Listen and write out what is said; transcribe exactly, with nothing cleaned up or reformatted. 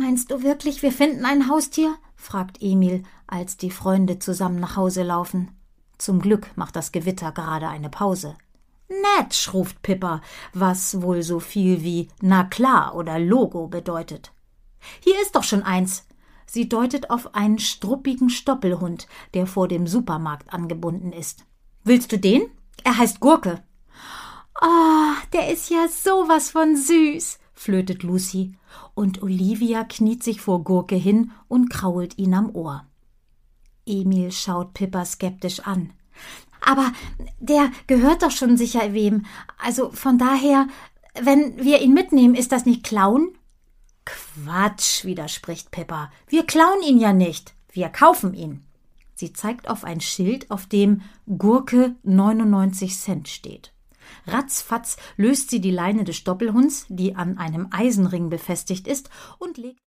Meinst du wirklich, wir finden ein Haustier? Fragt Emil, als die Freunde zusammen nach Hause laufen. Zum Glück macht das Gewitter gerade eine Pause. Nett, ruft Pippa, was wohl so viel wie na klar oder Logo bedeutet. Hier ist doch schon eins. Sie deutet auf einen struppigen Stoppelhund, der vor dem Supermarkt angebunden ist. Willst du den? Er heißt Gurke. Oh, der ist ja sowas von süß, flötet Lucy, und Olivia kniet sich vor Gurke hin und krault ihn am Ohr. Emil schaut Pippa skeptisch an. Aber der gehört doch schon sicher wem. Also von daher, wenn wir ihn mitnehmen, ist das nicht klauen? Quatsch, widerspricht Pippa. Wir klauen ihn ja nicht. Wir kaufen ihn. Sie zeigt auf ein Schild, auf dem Gurke neunundneunzig Cent steht. Ratzfatz löst sie die Leine des Stoppelhunds, die an einem Eisenring befestigt ist, und legt